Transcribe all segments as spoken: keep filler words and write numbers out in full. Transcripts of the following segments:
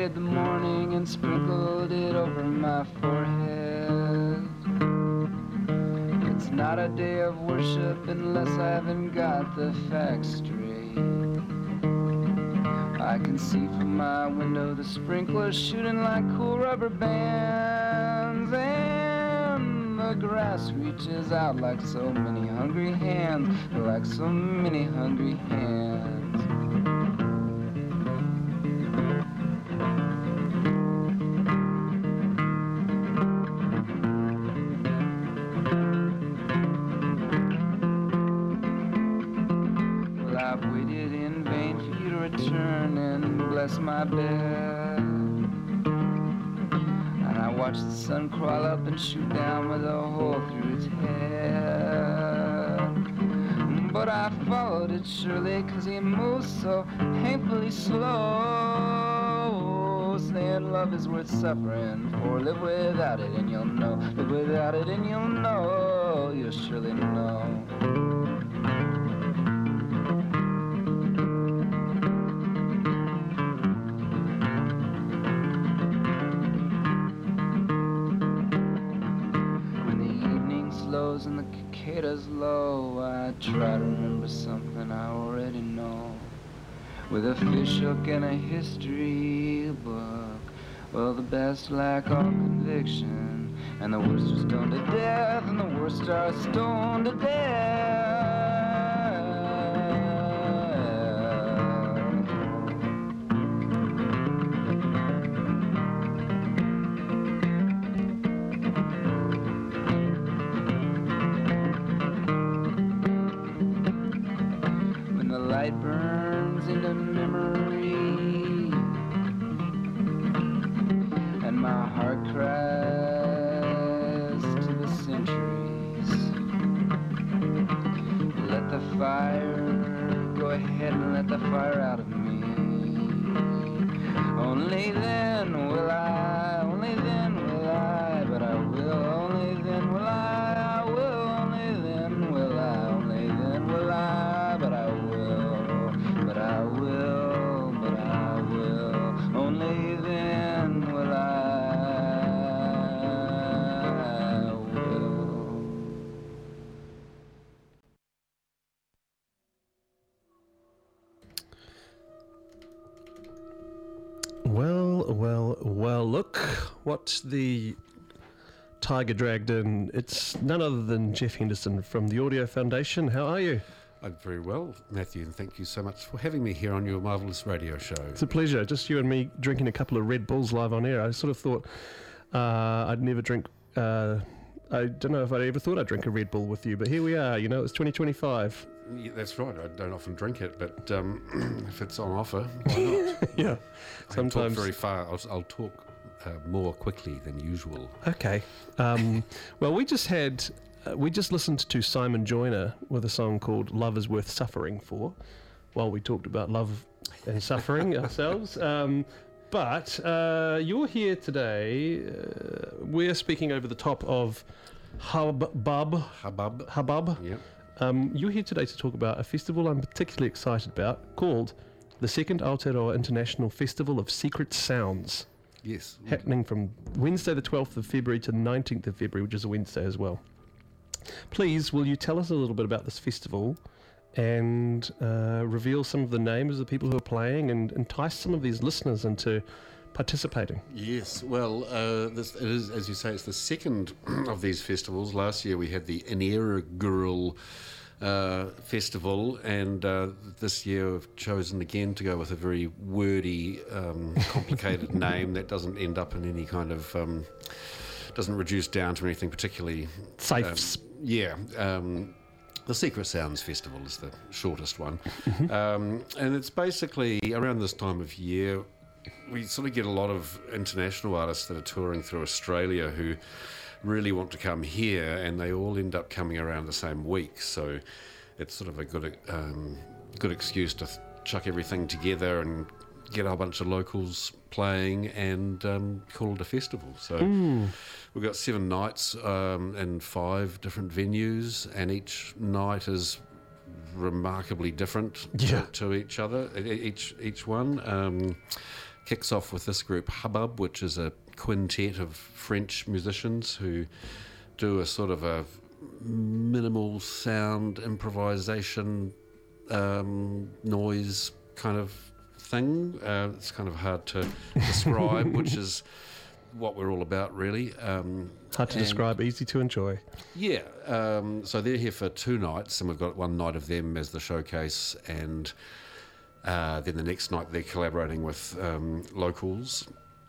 prayed the morning and sprinkled it over my forehead. It's not a day of worship unless I haven't got the facts straight. I can see from my window the sprinklers shooting like cool rubber bands, and the grass reaches out like so many hungry hands, like so many hungry hands. Return and bless my bed, and I watch the sun crawl up and shoot down with a hole through its head. But I followed it surely, cause he moves so painfully slow, saying love is worth suffering for. Live without it and you'll know. Live without it and you'll know. You'll surely know. And the cicadas low, I try to remember something I already know. With a fish hook and a history book, well, the best lack all conviction, and the worst are stoned to death, and the worst are stoned to death. Light burns into memory, and my heart cries to the centuries. Let the fire go ahead and let the fire out of me. Only then will I, only then will I, but I will, only then will I, I will, only then will I, only then will I, but I will. But I will, but I will, only then will I, I will. Well, well, well, look what the tiger dragged in. It's none other than Jeff Henderson from the Audio Foundation. How are you? I'm very well, Matthew, and thank you so much for having me here on your marvellous radio show. It's a pleasure. Just you and me drinking a couple of Red Bulls live on air. I sort of thought uh, I'd never drink... Uh, I don't know if I ever thought I'd drink a Red Bull with you, but here we are. You know, it's twenty twenty-five. Yeah, that's right. I don't often drink it, but um, if it's on offer, why not? Yeah. I Sometimes... talk very far. I'll, I'll talk uh, more quickly than usual. Okay. Um, well, we just had... Uh, we just listened to Simon Joyner with a song called Love is Worth Suffering For, while we talked about love and suffering ourselves. Um, but uh, you're here today. Uh, we're speaking over the top of Hubbub. Hubbub. Hubbub. Yep. Um, you're here today to talk about a festival I'm particularly excited about called the Second Aotearoa International Festival of Secret Sounds. Yes. Happening from Wednesday the twelfth of February to the nineteenth of February, which is a Wednesday as well. Please, will you tell us a little bit about this festival and uh, reveal some of the names of the people who are playing and entice some of these listeners into participating? Yes, well, uh, this, it is, as you say, it's the second of these festivals. Last year we had the inaugural uh, festival, and uh, this year I've chosen again to go with a very wordy, um, complicated name that doesn't end up in any kind of... Um, doesn't reduce down to anything particularly... Safe. Um, yeah. Um, the Secret Sounds Festival is the shortest one. Mm-hmm. Um, and it's basically, around this time of year, we sort of get a lot of international artists that are touring through Australia who really want to come here, and they all end up coming around the same week. So it's sort of a good, um, good excuse to th- chuck everything together and get a whole bunch of locals playing and um, call it a festival. So mm. we've got seven nights um, in five different venues, and each night is remarkably different yeah. to, to each other, each each one. Um, kicks off with this group Hubbub, which is a quintet of French musicians who do a sort of a minimal sound improvisation um, noise kind of thing. Uh, it's kind of hard to describe, which is what we're all about, really. Um, Hard to describe, easy to enjoy. Yeah, um, so they're here for two nights, and we've got one night of them as the showcase, and uh, then the next night they're collaborating with um, locals.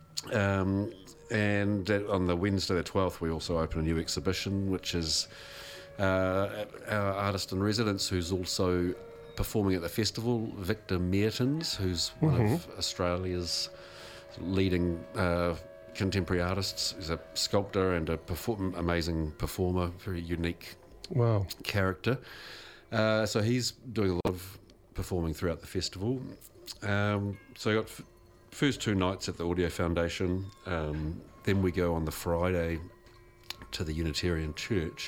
Um, and on the Wednesday the twelfth, we also open a new exhibition, which is uh, our artist in residence who's also performing at the festival, Victor Meertens, who's one Mhm. of Australia's leading uh, contemporary artists. He's a sculptor and a perform- amazing performer, very unique Wow. character. Uh, so he's doing a lot of performing throughout the festival. Um, so I got f- first two nights at the Audio Foundation. Um, then we go on the Friday to the Unitarian Church.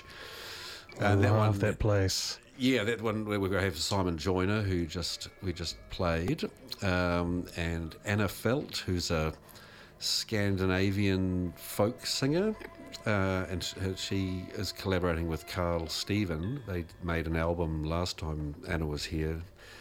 I Uh, that love one, that place. yeah, that one where we're going to have Simon Joyner, who just we just played, um, and Anna Felt, who's a Scandinavian folk singer, uh, and she is collaborating with Carl Steven. They made an album last time Anna was here.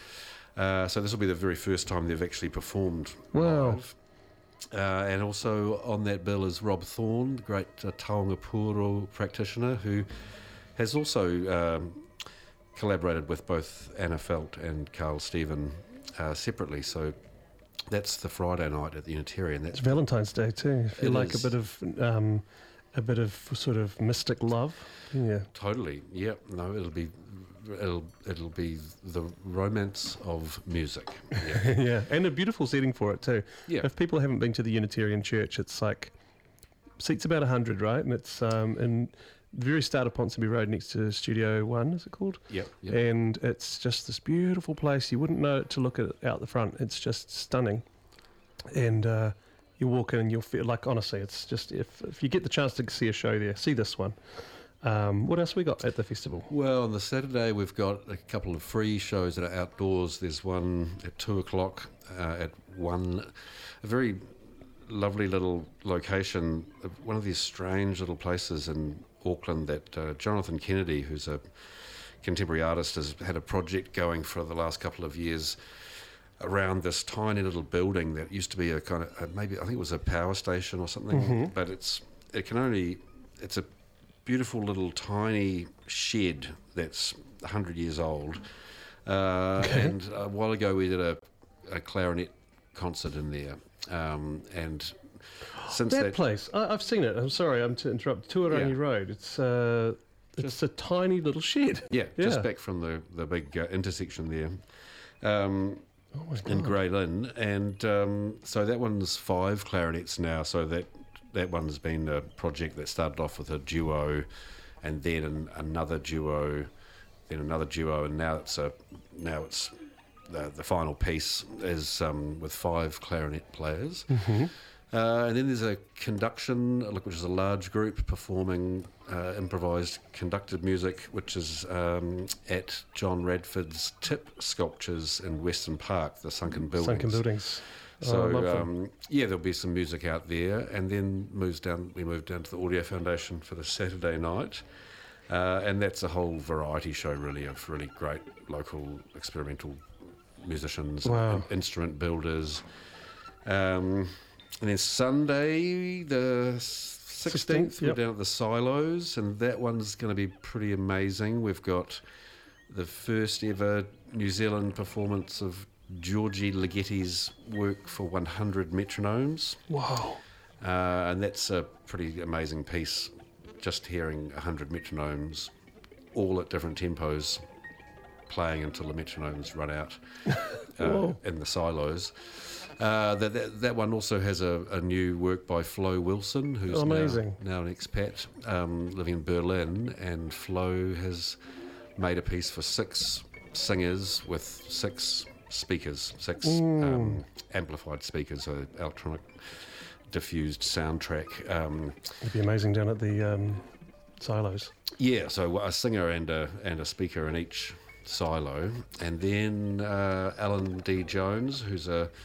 Uh, so this will be the very first time they've actually performed Wow. live. Uh, and also on that bill is Rob Thorne, the great uh, Taonga Puro practitioner, who has also um, collaborated with both Anna Felt and Carl Steven uh, separately. So that's the Friday night at the Unitarian. That's It's Valentine's Day too. If you It like is. a bit of um, a bit of sort of mystic love, yeah. totally, yeah. No, it'll be, it'll it'll be the romance of music. Yeah, yeah, and a beautiful setting for it too. yeah. If people haven't been to the Unitarian Church, it's like seats about a hundred, right? And it's um, in the very start of Ponsonby Road, next to Studio One, is it called? Yep, yep. And it's just this beautiful place. You wouldn't know it to look at it out the front. It's just stunning. And uh, you walk in and you'll feel like, honestly, it's just, if, if you get the chance to see a show there, see this one. Um, what else we got at the festival? Well, on the Saturday we've got a couple of free shows that are outdoors. There's one at two o'clock, uh, at one, a very lovely little location, uh, one of these strange little places in Auckland that uh, Jonathan Kennedy, who's a contemporary artist, has had a project going for the last couple of years around this tiny little building that used to be a kind of, uh, maybe I think it was a power station or something, Mhm. but it's it can only, it's a beautiful little tiny shed that's one hundred years old. Uh, Okay. And a while ago we did a, a clarinet concert in there. Um, and since That that, place, I, I've seen it. I'm sorry, I'm to interrupt. Tuarangi Yeah. Road. It's uh, it's Just- a tiny little shed. yeah, Yeah. just back from the, the big uh, intersection there. Um, Oh my in god! Grey Lynn, and um, so that one's five clarinets now. So that that one's been a project that started off with a duo, and then an, another duo, then another duo, and now it's a now it's the, the final piece is um, with five clarinet players. Mm-hmm. Uh, and then there's a conduction, which is a large group performing uh, improvised conducted music, which is um, at John Radford's Tip Sculptures in Western Park, the Sunken Buildings. Sunken buildings. Oh, I So love them. um, yeah, there'll be some music out there, and then moves down. We move down to the Audio Foundation for the Saturday night, uh, and that's a whole variety show, really, of really great local experimental musicians, Wow. and instrument builders. Um, and then Sunday, the sixteenth, sixteenth, we're yep. down at the Silos, and that one's going to be pretty amazing. We've got the first ever New Zealand performance of Georgie Ligeti's work for one hundred metronomes, Wow. uh, and that's a pretty amazing piece. Just hearing one hundred metronomes, all at different tempos, playing until the metronomes run out uh, Whoa. in the silos. Uh, that, that that one also has a, a new work by Flo Wilson, who's Amazing. now, now an expat um, living in Berlin, and Flo has made a piece for six singers with six speakers, six Mm. um, amplified speakers, so electronic diffused soundtrack. Um, It'd be amazing down at the um, silos. yeah, so a singer and a and a speaker in each silo, and then uh, Alan D. Jones, who's a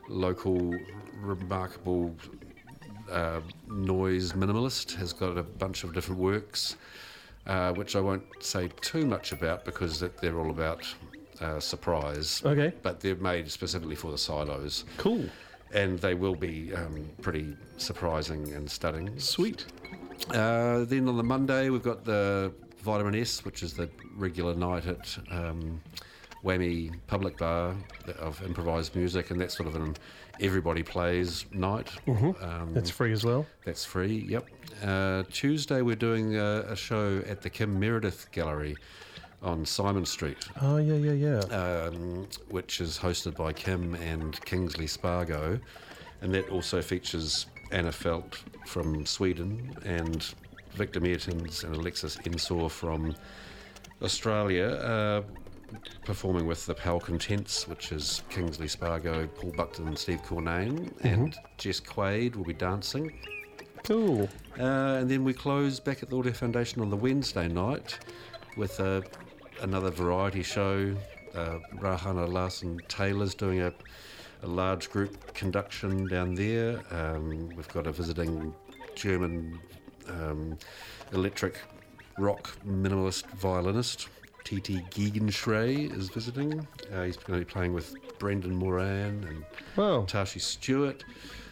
local, remarkable uh, noise minimalist, has got a bunch of different works, uh, which I won't say too much about because they're all about uh, surprise. Okay. But they're made specifically for the silos. Cool. And they will be um, pretty surprising and stunning. Sweet. Uh, then on the Monday, we've got the Vitamin S, which is the regular night at um, Whammy Public Bar of improvised music, and that's sort of an everybody plays night. Mm-hmm. Um, That's free as well. That's free, yep. Uh, Tuesday, we're doing a, a show at the Kim Meredith Gallery on Simon Street, Oh, yeah, yeah, yeah. um, which is hosted by Kim and Kingsley Spargo, and that also features Anna Felt from Sweden and Victor Mertens and Alexis Ensor from Australia, uh, performing with the Pal Contents, which is Kingsley Spargo, Paul Buckton and Steve Cornane, and Jess Quaid will be dancing. Cool. Uh, and then we close back at the Audio Foundation on the Wednesday night with a, another variety show. Uh, Rahana Larson Taylor's doing a, a large group conduction down there. Um, we've got a visiting German um, electric rock minimalist violinist. T T Gegenschrey is visiting. Uh, he's going to be playing with Brendan Moran and Wow. Tashi Stewart.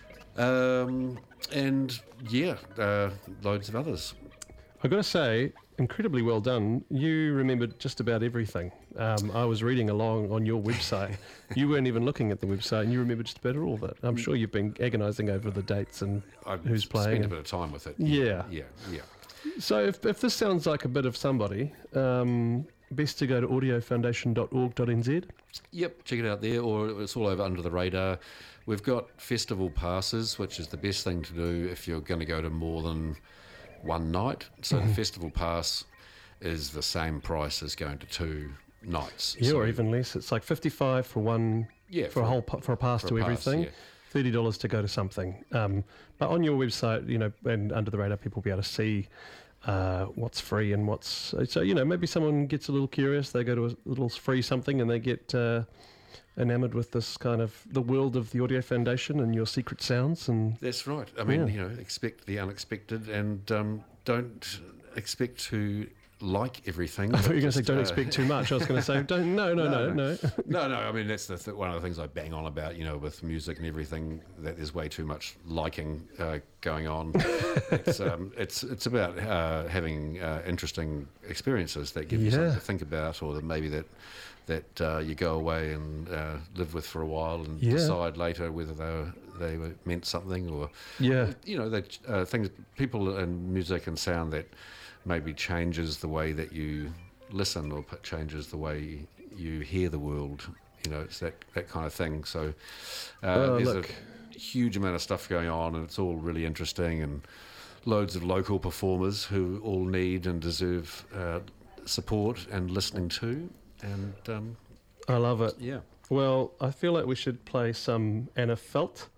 Um, and yeah, uh, loads of others. I've got to say, incredibly well done. You remembered just about everything. Um, I was reading along on your website. You weren't even looking at the website, and you remembered just about all of it. I'm sure you've been agonising over the dates and I've who's playing. spent a and- bit of time with it. Yeah. Yeah, yeah. So if, if this sounds like a bit of somebody, um, best to go to audio foundation dot org dot n z. Yep, check it out there, or it's all over under the radar. We've got festival passes, which is the best thing to do if you're going to go to more than one night. So the festival pass is the same price as going to two nights. Yeah, so, or even less. It's like fifty-five for one, Yeah, for, a whole pa- for a pass for a to pass, everything. yeah. thirty dollars to go to something. Um, but on your website, you know, and under the radar, people will be able to see uh, what's free and what's... So, you know, maybe someone gets a little curious, they go to a little free something and they get uh, enamoured with this kind of, the world of the Audio Foundation and your secret sounds. And That's right. I mean, Yeah. you know, expect the unexpected and um, don't expect to like everything. I thought you were going to say, Just, don't uh, expect too much. I was going to say, don't, no, no, no, no. No, no. I mean, that's the th- one of the things I bang on about. You know, with music and everything, that there's way too much liking uh, going on. it's um, it's it's about uh, having uh, interesting experiences that give you something Yeah. to think about, or that maybe that that uh, you go away and uh, live with for a while and Yeah. decide later whether they were, they were meant something, or Yeah. you know, that uh, things, people and music and sound that maybe changes the way that you listen, or p- changes the way you hear the world. You know, it's that, that kind of thing. So uh, Oh, there's look. a huge amount of stuff going on, and it's all really interesting, and loads of local performers who all need and deserve uh, support and listening to. And um, I love it. yeah, Well, I feel like we should play some Anna Felt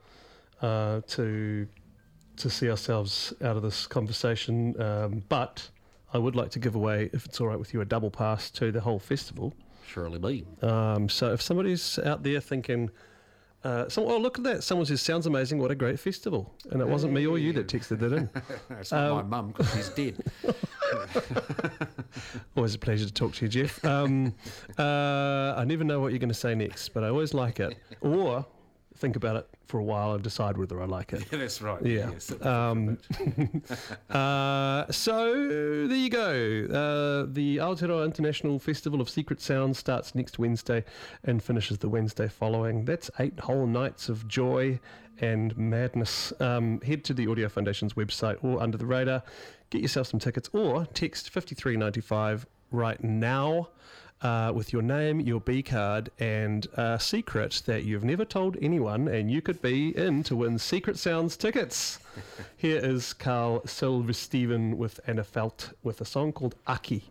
uh, to to see ourselves out of this conversation. Um, but I would like to give away, if it's all right with you, a double pass to the whole festival. surely be. Um, so if somebody's out there thinking, uh, some, oh, look at that, someone says, sounds amazing, what a great festival. And it wasn't me or you that texted that in. It's not my Um, mum, because she's dead. Always a pleasure to talk to you, Jeff. Um, uh, I never know what you're going to say next, but I always like it. Or think about it for a while and decide whether I like it. That's right. Yeah. Yes. Um, uh, so there you go. Uh, the Aotearoa International Festival of Secret Sounds starts next Wednesday and finishes the Wednesday following. That's eight whole nights of joy and madness. Um, head to the Audio Foundation's website or Under the Radar, get yourself some tickets, or text fifty-three ninety-five right now. Uh, with your name, your B card, and a secret that you've never told anyone, and you could be in to win Secret Sounds tickets. Here is Carl Silversteven with Anna Felt with a song called Aki.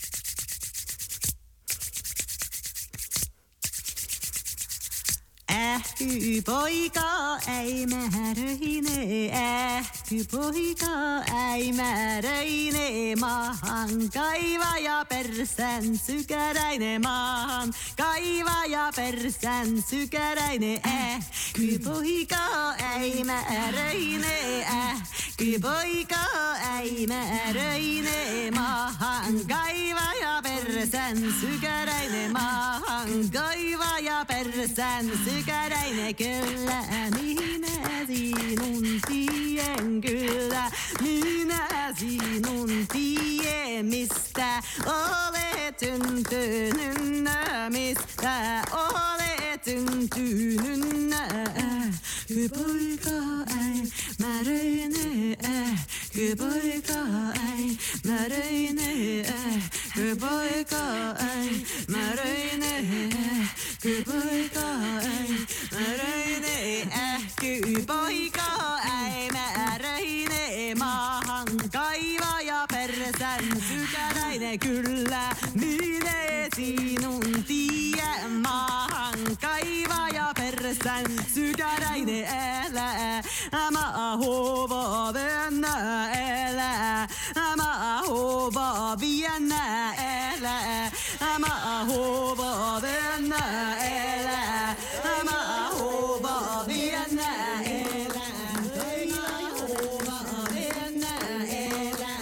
And ähkypoika ei märöine, ähkypoika ei märöine, maahan kaiva ja persän sykäräine, maahan kaiva ja persän sykäräine, ähkypoika ei märöine, ähkypoika ei märöine, maahan kaiva ja persän sykäräine, maahan kaiva ja persän sykäräine, kyllä minä sinun tien, kyllä minä sinun tien, mistä olet syntynyt, mistä olet syntynyt. Ähkypoika ei märöine, ähkypoika ei märöine, ähkypoika ei märöine, ähkypoika ei märöine, ähkypoika ei märöine, maahan kaiva ja persän sykäräine, kyllä minä sinun tien, maahan kaiva ja persän sykäräine, älä mä hova vennä, älä mä hova viennä, älä mä hova vennä, älä mä hova viennä, älä mä hova viennä, älä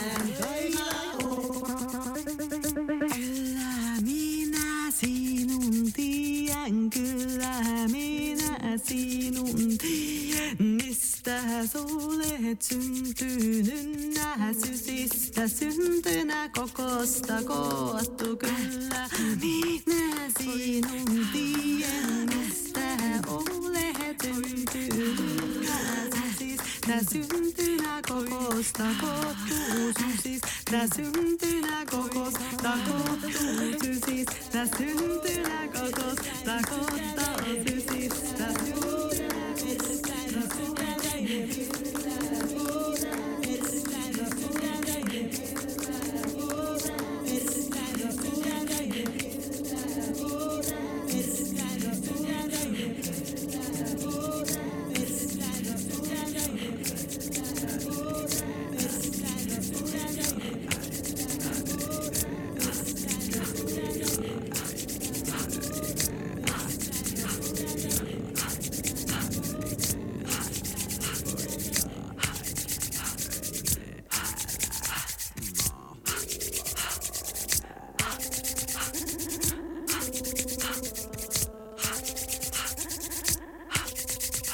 kyllä minä sinun tien, kyllä minä sinun tien, mistä olet syntynyt, sysistä syntynä kokosta koottu, kyllä minä sinun tien, mistä olet syntynyt, sysistä syntynä kokosta koottu, sysistä syntynä kokosta koottu, sysistä syntynä kokosta koottu, sysistä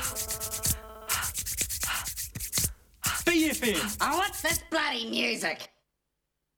Oh, what's this bloody music?